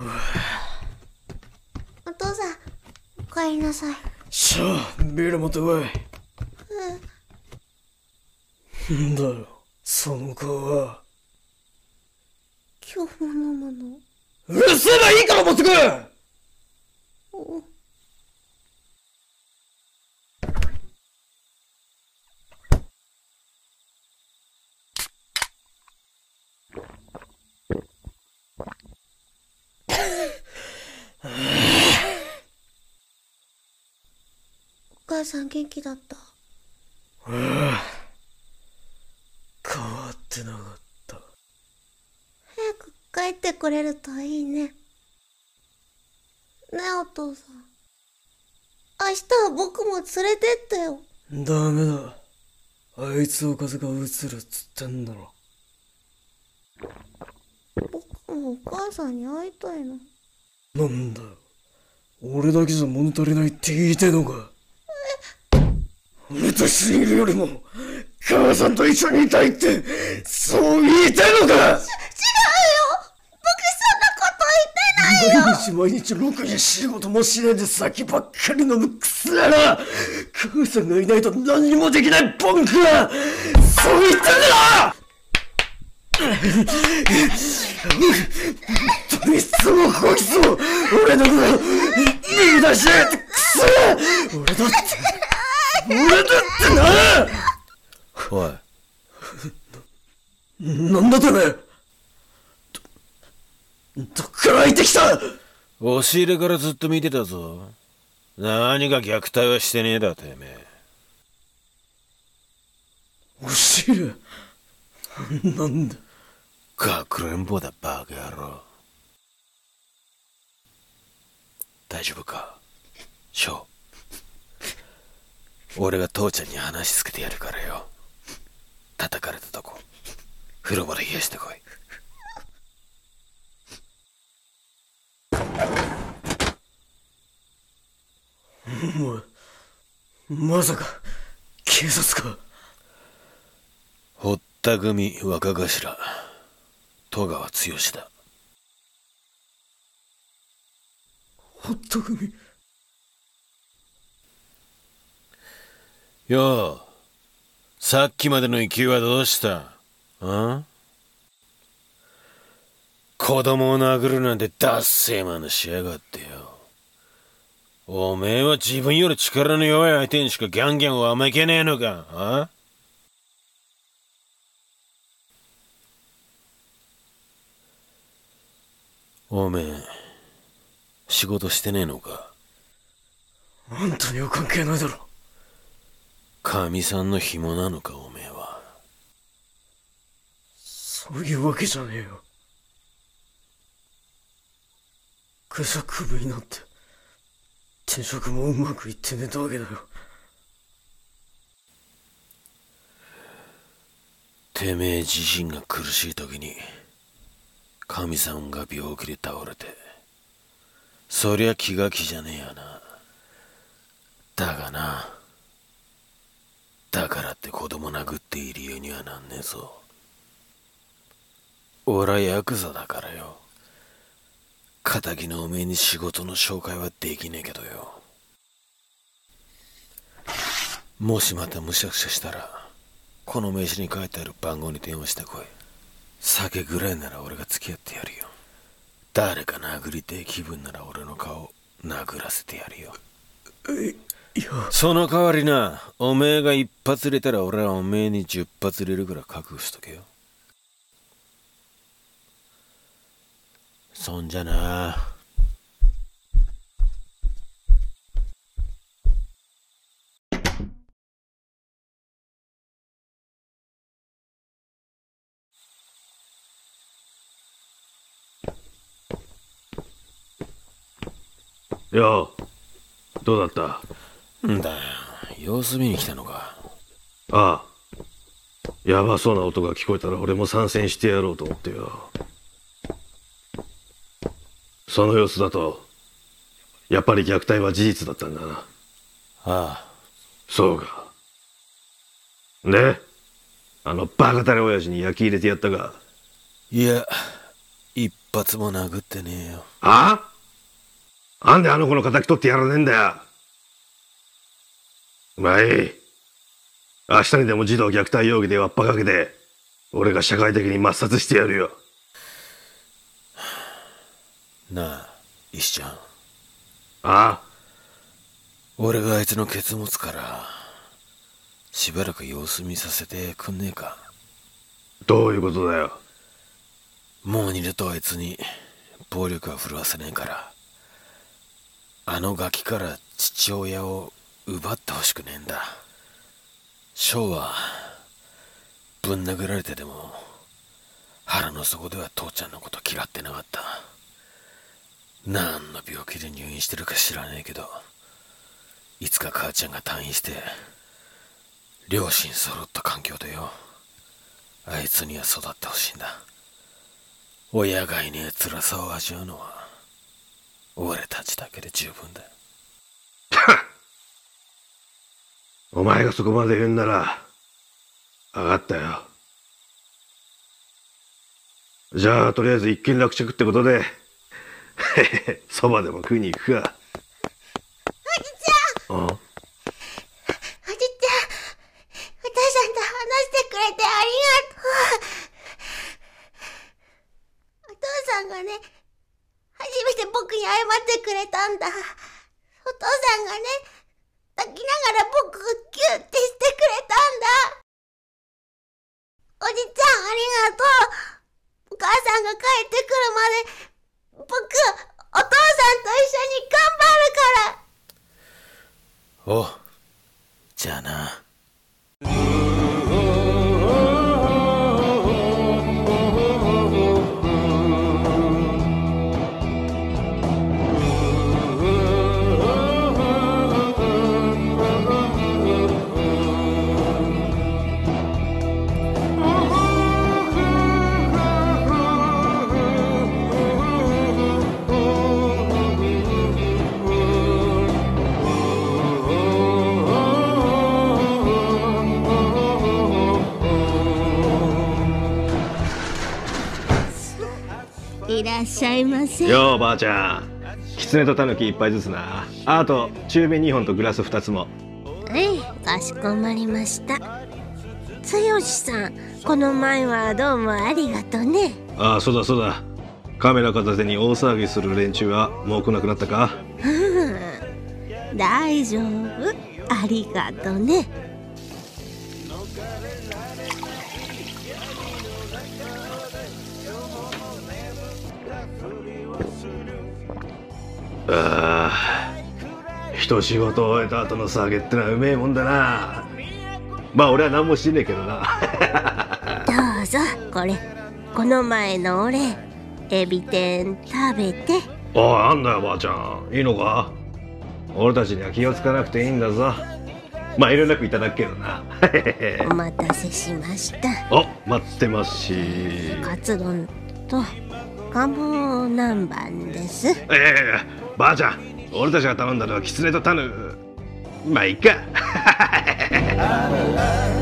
お父さん、お帰りなさい。 しゃあ、ビール持ってこい。んだよ、その顔は。 今日も飲むの？ うるせえばいいから持ってこい。 お母さん元気だった？ 変わってなかった。 早く帰ってくれるといいね。ねえお父さん、明日は僕も連れてってよ。 ダメだ。あいつを風が移るっつってんだろ。 僕もお母さんに会いたいの。 なんだよ、俺だけじゃ物足りないって言いてえのか。俺と一緒にいるよりも母さんと一緒にいたいってそう言いたいのか。 違うよ、僕そんなこと言ってないよ。 毎日ろくに仕事もしないで酒ばっかり飲むくせやな。母さんがいないと何にもできないボンクはそう言ってんだろ。いつもこいつも俺のこと見出しやがってくせ。俺だってな。 おい、 なんだてめえ。どっから入ってきた。 押し入れからずっと見てたぞ。何が虐待はしてねえだてめえ。 押し入れなんだ。 かくれんぼだバカ野郎。大丈夫か翔。俺が父ちゃんに話つけてやるからよ。叩かれたとこ風呂場で冷やしてこい。 まさか警察か。 堀田組若頭戸川剛だ。 堀田組。 よう、さっきまでの勢いはどうした？あ？子供を殴るなんてダッセーマンしやがってよ。おめえは自分より力の弱い相手にしかギャンギャンわめけねえのか？あ？おめえ仕事してねえのか？ あんたには関係ないだろ。 かみさんの紐なのかおめえは。 そういうわけじゃねえよ。会社クビになって転職もうまくいってねえたわけだよ。 てめえ自身が苦しい時にかみさんが病気で倒れて、そりゃ気が気じゃねえやな。だがな、だからって子供殴っていい理由にはなんねえぞ。俺はヤクザだからよ。仇のおめえに仕事の紹介はできねえけどよ。もしまたむしゃくしゃしたらこの名刺に書いてある番号に電話してこい。酒ぐらいなら俺が付き合ってやるよ。誰か殴りてえ気分なら俺の顔殴らせてやるよ。 いや、 その代わりな、おめえが一発入れたら俺はおめえに10発入れるから覚悟しとけよ。そんじゃな。 よう、どうだった？ んだよ、様子見に来たのか。 ああ、やばそうな音が聞こえたら俺も参戦してやろうと思ってよ。その様子だとやっぱり虐待は事実だったんだな。 ああ、 そうか。で、あのバカタレ親父に焼き入れてやったが。 いや、一発も殴ってねえよ。 あなんであの子の仇取ってやらねえんだよ。まあいい。明日にでも児童虐待容疑でわっぱかけて、俺が社会的に抹殺してやるよ。 なあ、石ちゃん。 あ俺があいつのケツ持つから、しばらく様子見させてくんねえか。 どういうことだよ。 もう二度とあいつに暴力は振るわせねえから、あのガキから父親を奪ってほしくねえんだ。翔はぶん殴られてでも腹の底では父ちゃんのこと嫌ってなかった。何の病気で入院してるか知らねえけど、いつか母ちゃんが退院して両親揃った環境でよ、あいつには育ってほしいんだ。親がいねえ辛さを味わうのは俺たちだけで十分だ。 お前がそこまで言うんなら、分かったよ。じゃあ、とりあえず一件落着ってことで、そばでも食いに行くか。 おじちゃん、 あおじちゃん、お父さんと話してくれてありがとう。お父さんがね、初めて僕に謝ってくれたんだ。お父さんがね、抱きながら僕をキュッてしてくれたんだ。おじちゃんありがとう。お母さんが帰ってくるまで、僕、お父さんと一緒に頑張るから。 おう、じゃあな。 いらっしゃいませ。 よう、ばあちゃん。キツネとタヌキ一杯ずつな。あと、中瓶2本とグラス2つも。 はい、かしこまりました。剛さん、この前はどうもありがとね。 ああ、そうだそうだ。カメラ片手に大騒ぎする連中はもう来なくなったか？ 大丈夫、ありがとね。 ああ、一仕事終えた後の酒ってのはうめえもんだな。まあ俺は何もしてねえけどな。 どうぞ、この前のお礼、エビ天食べて。 ああ、なんだよばあちゃん、いいのか？俺たちには気をつかなくていいんだぞ。まあ遠慮なくいただくけどな。 お待たせしました。 お、待ってますし。 カツ丼とカボ南蛮です。 ばあちゃん、俺たちが頼んだのはキツネとタヌ。まあいいか。